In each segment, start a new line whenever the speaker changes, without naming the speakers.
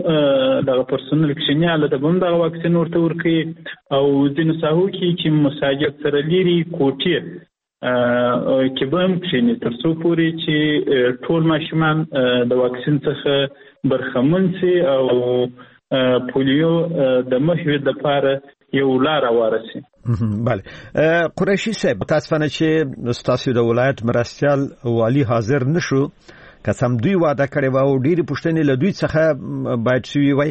دغه پرسونل کښیناله د بم دغه واکسین ورته ورکوي او ځینو ساحو کې چې مساجد سره لري کوټې کې به هم کښیني تر څو پورې چې ټول ماشومان د واکسین څخه برخمن شي او پولیو د محوې دپاره یو لاره وارسي.
بله قریشي صاحب متاسفانه چې ستاسو د ولایت مرستیال والی حاضر نشو قسم دوی وعده کړی و او ډېری پوښتنې له دوی څخه باید شوي وای.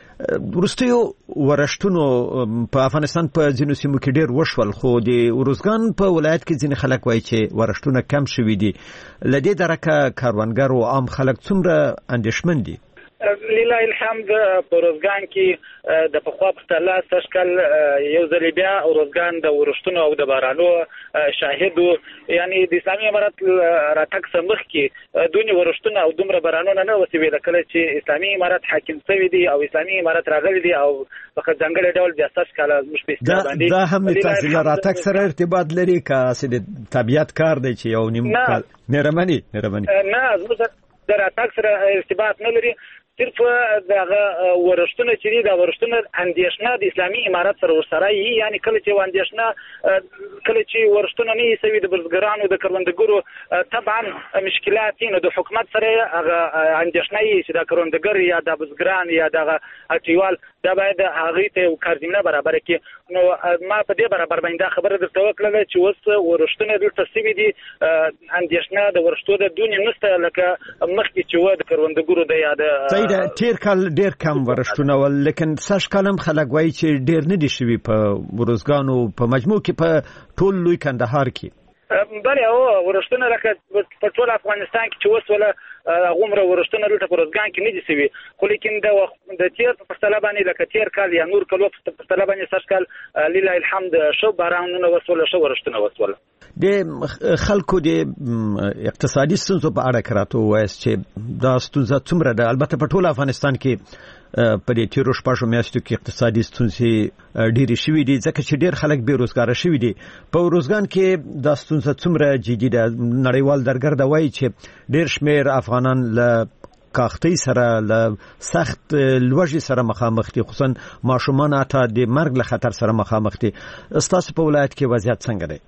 وروستیو ورشتونو په افغانستان په ځینو سیمو کې ډېر وشول خو د ارزګان په ولایت کې ځینې خلک وایي چې ورشتونه کم شوي دي. له دې درکه کاروانګر او عام خلک څومره اندېښمن دي؟
لله الحمد په ارزګان کې د پخوا په پرتله سږ کال یو ځل بیا ارزګان د ورښتونو او د بارانو شاهد و. یعنی د اسلامي امارت راتګ څخه مخکې دونې ورښتونه او دومره بارانونه نه وسوېده. کله چې اسلامي امارت حاکم شوی دی او اسلامي امارت راغلی دی او په ځانګړي ډول بیا سږ کال موږ په استیا باندې
دا هم د تحصیل راتګ سره ارتباط لري که د طبیعت کار دی چې یو نیم کال مهرباني
نه د راتګ سره ارتباط نه لري. صرف دغه ورښتونه چې دي د ورښتونه اندېښنه د اسلامي امارت سره ورسره یي. یعنی کله چې اندېښنه کله چې ورښتونه نه سوي د بزګرانو د کروندګرو طبعا مشکلات نو د حکومت سره هغه اندېښنه یي چې د کروندګر یا د بزګران یا د اټیوال دا باید هغه ته کارزمینه برابر کړي. نو ما په دې برابر باندې خبره درته وکړه چې اوس ورښتونه دلته سوي دي اندېښنه د ورښتو د دونې نشته لکه مخکې چې و د کروندګرو د یا د
تیر کال ډیر کم ورښتونه ول لیکن سږ کال هم خلک وایي چې ډیر نه دي شوي په ورزګان او په مجموع کې په ټول لوی کندهار کې.
بله ورښتونه لکه په ټول افغانستان کې چې اوس ولا غومره ورښتونه دلته په ورزګان کې نه دي شوي خو لیکن د تیر په پرتله باندې لکه تیر کال یا نور کلو په پرتله باندې سږ کال لله الحمد ښه بارانونه وسوله ښه ورښتونه وسوله.
د خلکو د اقتصادي ستونزو په اړه راته ووایاست چې دا ستونزه څومره ده؟ البته په ټول افغانستان کې په دې تیرو شپږو میاشتو کې اقتصادي ستونزې ډېرې شوي دي ځکه چې ډېر خلک بې روزګاره شوي دي. په ارزګان کې دا ستونزه څومره جدي ده؟ نړیوال درګرده وایي چې ډېر شمېر افغانان له کاختۍ سره له سخت لوږې سره مخامخ دي، خصوصا ماشومان حتی د مرګ له خطر سره مخامخ دي. ستاسو په ولایت کې وضعیت څنګه دی؟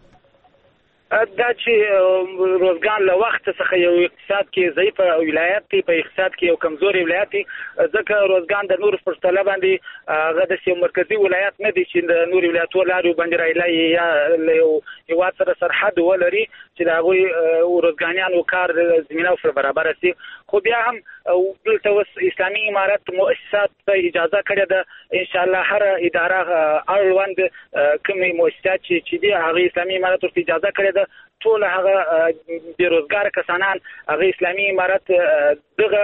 دا چې روزګان له وخت څخه یو اقتصاد کې ضعیف ولایت دی، په اقتصاد کې یو کمزوري ولایت دی ځکه روزګان د نور پر تله باندې هغه د یو مرکزی ولایت نه دی چې د نور ولایتونو لارو باندې راځي یا یو هیواد سره سرحد ولري چې دا غوي روزګانیانو کار زمينه او برابر شي. خو بیا هم دلته اوس اسلامي امارت مؤسسات ته اجازه کړې ده ان شاء الله هر اداره اړوند کومې مؤسسات چې دي هغه اسلامي امارت ته اجازه کړې ده ټول هغه بیروزګار کسانان هغه اسلامي امارت دغه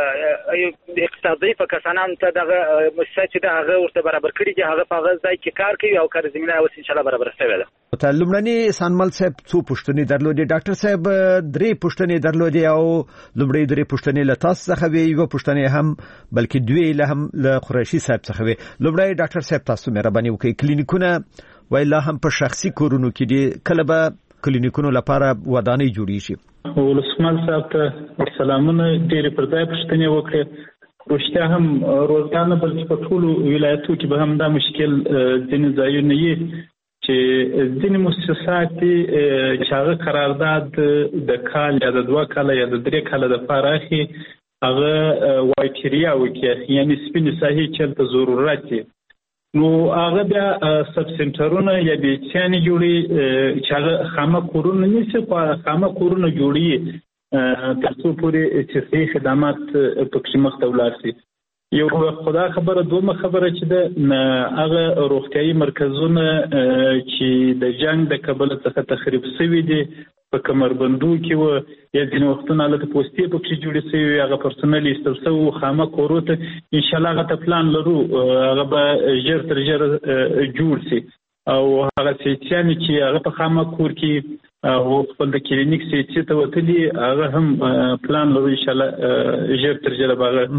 اقتصادي کسانان ته دغه مؤسسات چې هغه ورته برابر کړي دي هغه په هغه ځای کې کار کوي او کار زمينه اوس ان شاء الله برابر شوی ده.
لومړني سانمل صاحب څو پوښتنې درلودې؟ ډاکټر صاحب 3 پوښتنې درلودې او لومړی 3 پوښتنې له تاسو څخه وی یو پوښتنې هم بلکې 2 له هم له قریشي صاحب څخه وی. لومړی ډاکټر صاحب تاسو مهرباني وکړئ کلینیکونه ویلا هم په شخصي کورونو کې دي کله به کلینیکونو لپاره ودانۍ جوړیږي؟
ولسمل صاحب ته سلامونه. ډېرې پر ځای پوښتنې وکړې. رښتیا هم روزګان بلکې په ټولو ولایتو کې به هم دا مشکل ځینې ځایونه یې چې ځینې مؤسسات چې هغه قرارداد د کال یا د 2 کاله یا د 3 کاله دپاره اخلي هغه وایټریا وکړي یعنې سپینې ساحې چلته ضرورت دی نو هغه بیا سب سنټرونه یا بیچانې جوړي چې هغه خامه کورونه نیسي خو خامه کورونه جوړي تر څو پورې چې صحي خدمات پکې مخ ته ولاړ شي. یو خدا خبره دومره خبره چې ده هغه روغتیايي مرکزونه چې د جنگ د کبله څخه تخریب شوي دي په کمربندو کې و یا ځینې وختونه هلته پوستې پکې جوړې شوي هغه پرسونل ایستل شوي خامه کورو ته انشاءالله هغه ته پلان لرو هغه به ژر تر ژره جوړ شي او هغه سیچیانې چې هغه په خامه کور کې او خپل د کلینیک سیچې ته وتلي هغه هم پلان لرو انشاءالله ژر تر ژره به هغه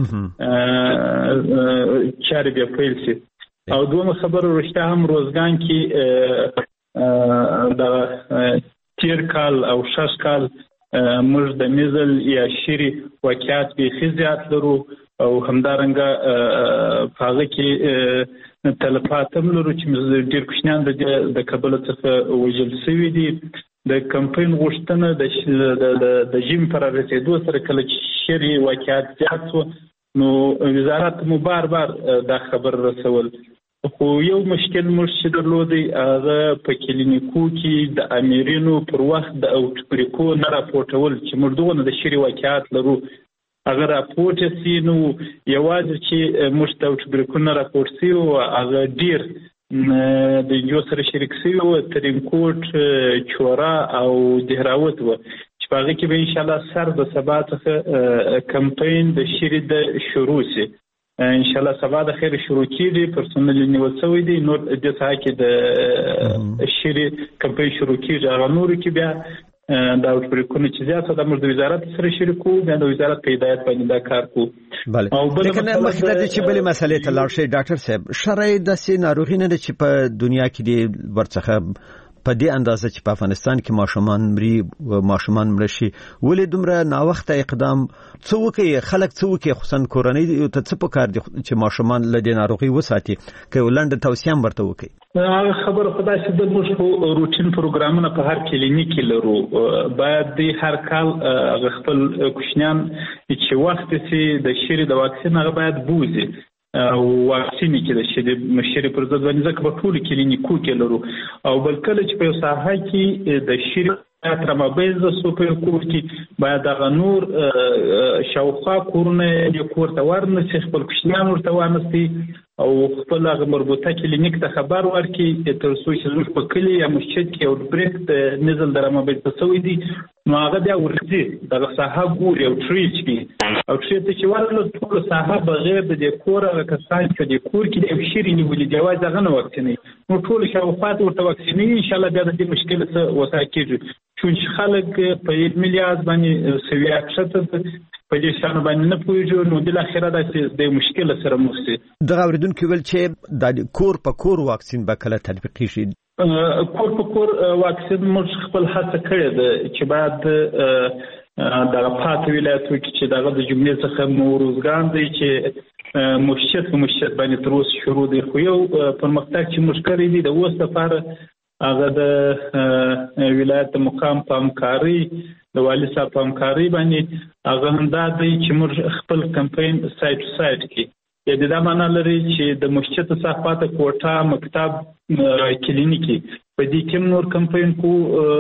چارې بیا پیل شي. او دومره خبره رښتیا هم روزګان کې د تیر کال او 6 کال موږ د میزل یا شری واقعیت بیخي زیات لرو او همدارنګه هغه کې تلفات هم لرو چې ډېر کوچنیان د کابل څخه وژل شوي دي. د کمپاین غوښتنه د ژمي پر رسېدو سره کله چې شری واقعیت زیات شو نو وزارت مو بار دا خبر رسول. خو یو مشکل موږ درلودی هغه په کلینیکو کې د امیرینو پر وخت د اوټبریکو نه راپورټول چې موږ دغه د شری واقعیت لرو هغه راپورټ شي. نو یوازې چې موږ د اوټبریکو نه راپورټ شي او هغه ډیر د یو سره شریک شي او ترینکوټ چورا او دهراوت و چې هغه کې به ان شاء الله سر د سبا څخه کمپاین د شری د شروع شي. ان شاء الله سبا د خیر شروع کیږي پرسونل نیول شوی دی. نو د ځای کې د شری کمپاین شروع کیږي هغه نور کې بیا دا اوټبریکونه چې زیاته د موږ د وزارت سره شریکو بیا د وزارت په هدایت باندې دا کار کوو.
بله لیکن مخکې د چې بلې مسلې ته لاړ شئ ډاکټر صاحب شرعي داسې ناروغي نه ده چې په دنیا کې دی ورڅخه په دې اندازه چې په افغانستان کې ماشومان مړه شي ولې دومره ناوخته اقدام څه وکړي خلک څه وکړي خصوصا کورنۍ ته څه پکار دي چې ماشومان له دې ناروغي وساتي که ولنډ توصیه هم ورته وکړي.
خبر خدای چې د موږ روټین پروګرامونه په هر کلینیک کې لرو باید د هر کال خپل کوچنیان چې وخت سي د شری د واکسین هغه باید بوزي او واکسین کې د شری پر ضد باندې ځکه په ټول کلینیکو کې لرو او بل کله چې په ساحه کې د شری تر مابین د سوپر کور کې باید د نور شاوخوا کورونه د کور ته ورنسي خپل کوچنیان ورته ورنسي او خپل هغه مربوطه کلینیک ته خبر ورکړي تر څو چې زموږ په کلي یا مسجد کې او بریک د نزل درمه به تسوي دي نو هغه بیا ورځي د ساحه ګوري او ټریچ کې او چې چې ورله ټول ساحه بغیر د کور هغه کسان چې د کور کې د شری نیولې جواز هغه نه واکسیني نو ټول شاوخات ورته واکسیني ان شاء الله بیا د دې مشکل څخه وسای کېږي چې خلک په علمي لحاظ باندې سوي اکشته په دې شان باندې نه پوهیږي نو د اخره د مشکل سره مخ شي.
د اوریدونکو ول چې د کور په کور واکسین به کله تطبیق شي؟
کور په کور واکسین موږ خپل هڅه کړې ده چې بعد د پاتې ولایتو کې چې دغه د جملې څخه موروزګان دی چې مشت باندې تر اوسه شروع دی خو یو پرمختګ چې موږ کړی دی د اوس لپاره هغه د ولایت مقام په همکاري د والي صاحب په همکاري باندې هغه همدا دی چې موږ خپل کمپاین سایت ټو سایت کې د دا معنا لري چې د مسجد صحافت کوټه مکتب کلینیکي په دې کې نور کمپاین کو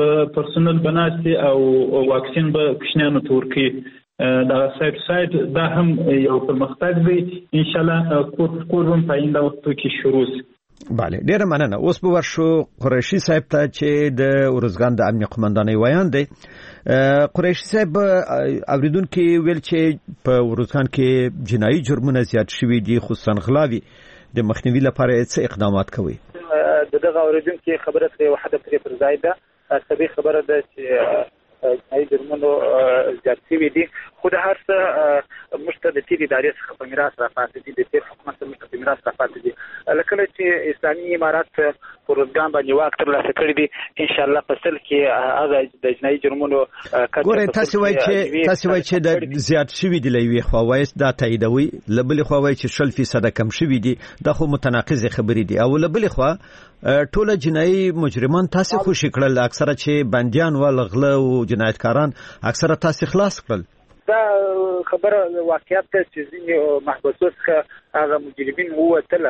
پرسونل بناسي او واکسین به کوچنیانو ته ورکړي دا سایت دا هم یو پرمختګ دی ان شاء الله کور هم په آینده وخت کې شروع شي.
بله ډیره مننه. اوس به ورشو قریشي صاحب ته چې د ورزګان د امنیه قومندانۍ ویان دی. قریشي صاحب اوریدونکو ویل چې په ورزګان کې جنایي جرمونه زیات شوي دي خصوصا غلاوي د مخنیوي لپاره څه اقدامات کوي؟
دغه اوریدونکو خبره کوي وحده پر ځای ده صحیح خبره ده چې جنایي جرمونو زیات شوي دي خو د هر څه مشته د تیر ادارې څخه په میراث راپاتې دي د تیر حکومت څخه په میراث راپاتې دي لکه چې اسلامي امارات پر ورزګان باندې واک ترلاسه کړی دي ان شاء الله په سل کې هغه د جنایي جرمونو
ګوره تاسو وایي چې د زیات شوي دي لوي خو وایي دا تاییدوي لبل خو وایي چې 0% کم شوي دي دا خو متناقض خبرې دي او لبل خو ټول جنایي مجرمان تاسو خوشی کړل اکثره چې بنديان ولغله او جنایتکاران اکثره تاسو خلاص کړل.
دا خبره واقعیت ته چې ځینې محبوسو څخه هغه مجرمین ووتل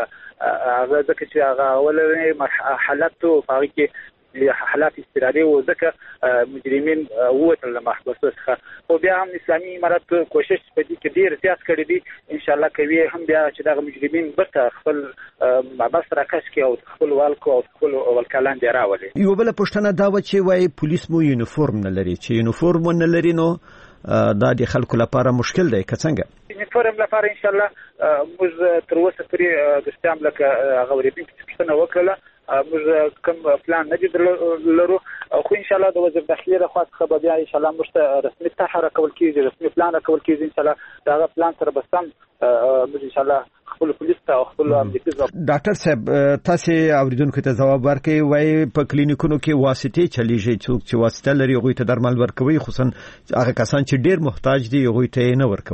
هغه ځکه چې هغه اولنې حالت په هغه کې حالات استرادي او ځکه مجرمین ووتل له محبوسو څخه او بیا هم اسلامي امارات کوشش په دې کې ډیر زیات کړی دي ان شاء الله کوي هم بیا چې دا مجرمین برته خپل محبس راکش کې او خپل والکو او خپل ولکلان دی راولي.
یو بل پښتنه دا و چې وای پولیس مو یونیفورم نه لري چې یونیفورم نه لري نو دا د خلکو لپاره مشکل دی که څنګه؟
یونیفورم لپاره ان شاء الله موږ تر اوسه پورې د استعمال لکه غوړېدونکو پښتنه وکړه موږ کوم پلان نه دی لرو خو ان شاء الله د وزیر داخلي رخوا څخه به بیا ان شاء الله موږ رسمي طرح راکول کیږي رسمي پلان راکول کیږي ان شاء الله دا پلان سره بسم موږ ان شاء الله خپل پولیس ته خپل امنیتي
ډاکټر صاحب تاسو اوریدونکو ته ځواب ورکړئ وای په کلینیکونو کې واسطې چلیږي چې واسطه لري غوي ته درمل ورکوي خصوصا هغه کسان چې ډیر محتاج دي غوي ته نه ورکوي.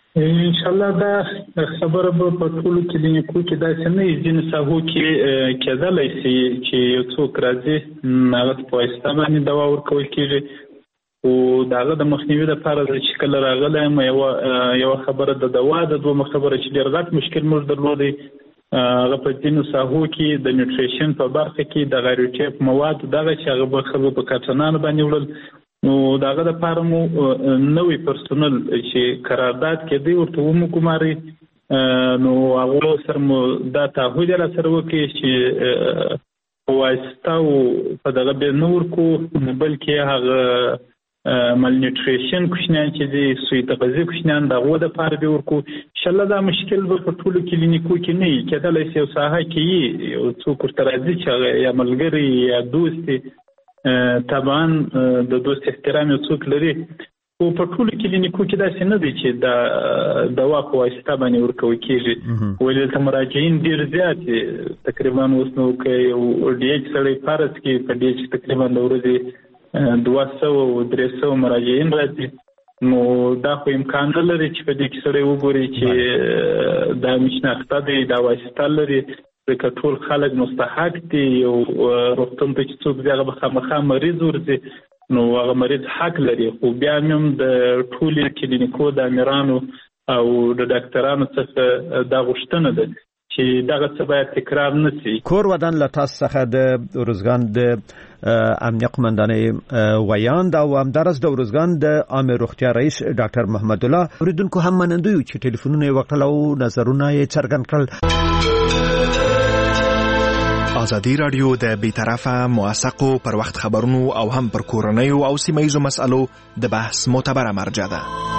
ان شاء الله دا خبره په ټولو کلینیکو کې دا څنګه ځینې ساحو کې کېدلی شي چې یو څوک راځي هغه په واسطه باندې دوا ورکول کېږي او دغه د مخنیوي لپاره چې کله راغلی یم یو خبره د دوا د دوه خبره چې ډېر غټ مشکل موږ درلودی هغه په ځینو ساحو کې د نیوټریشن په برخه کې د غیروټیپ مواد دغه چې هغه به خلکو په کارتنانو باندې وړل نو دغه لپاره مو نوې پرسونل چې قرارداد کېدی ورته ومګماري نو هغه سره مو دا تعهد را سره وکړي چې په واسطه او په دغه به نور کو بلکې هغه مال نیوټریشن کوشنان چې دي سوی تغذیه کوشنان دغه د لپاره به ورکو ان شاء الله دا مشکل به په ټولو کلینیکو کې نه کېدلی شي او ساحه کې یو څوک ورته راځي چې یا ملګری یا دوست طبعا د دوست احترام یو څوک لري او په ټولو کلینیکو کې داسې نه دی چې د دوا په واسطه باندې ورکول کېږي ولې دلته مراجعین ډېر زیات دي تقریبا اوس نو که یو ډي ایچ سړی فرض کړي په ډي ایچ تقریبا د ورځې 200 او 300 مراجعین راځي نو دا خو امکان نه لري چې په دې کې سړی وګوري چې دا مشناخته دی دا واسطه لري ځکه ټول خلک مستحق دي یو روغتون ته چې څوک ځي هغه به خامخا مریض ورځي نو هغه مریض حق لري خو بیا هم د ټولو کلینیکو د امیرانو او د ډاکټرانو څخه دا غوښتنه ده چې دغه څه باید تکرار نه شي.
کور ودان له تاسو څخه د روزګان د امنیه قومندانۍ ویاند او همدارس د روزګان د عامه روغتیا رئیس ډاکټر محمد الله اوریدونکو هم منندوی چې ټلیفونونه یې وکړل او نظرونه یې څرګند کړل.
ازادي رادیو د بیطرفه موثقو پر وخت خبرونو او هم پر کورنیو او سیمه ییزو مسالو د بحث معتبره مرجع ده.